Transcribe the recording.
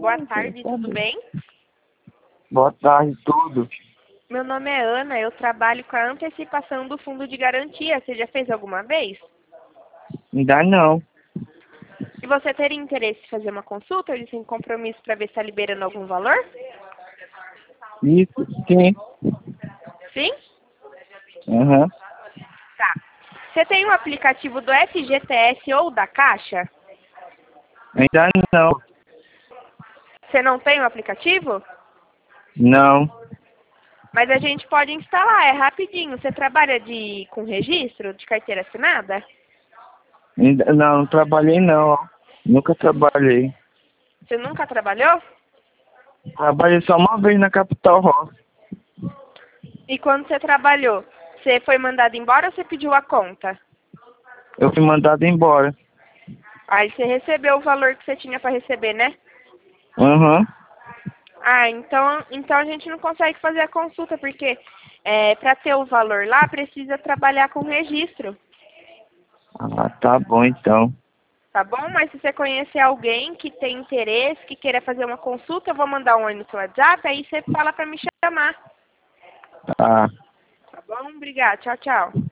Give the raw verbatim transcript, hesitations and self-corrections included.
Boa tarde, tudo bem? Boa tarde, tudo. Meu nome é Ana, eu trabalho com a antecipação do fundo de garantia. Você já fez alguma vez? Ainda não. E você teria interesse em fazer uma consulta? Eles têm compromisso para ver se está liberando algum valor? Isso, sim. Sim? Aham. Tá. Você tem um aplicativo do F G T S ou da Caixa? Ainda não. Você não tem o aplicativo? Não. Mas a gente pode instalar, é rapidinho. Você trabalha de, com registro de carteira assinada? Ainda, não, não trabalhei não. Ó. Nunca trabalhei. Você nunca trabalhou? Trabalhei só uma vez na Capital Roça. E quando você trabalhou, você foi mandado embora ou você pediu a conta? Eu fui mandado embora. Aí você recebeu o valor que você tinha para receber, né? Aham. Ah, então, então a gente não consegue fazer a consulta, porque é, para ter o valor lá, precisa trabalhar com registro, Ah, tá bom então. tá bom? Mas se você conhecer alguém que tem interesse, que queira fazer uma consulta, eu vou mandar um oi no seu WhatsApp, aí você fala para me chamar. Tá. Tá bom? Obrigada. Tchau, tchau.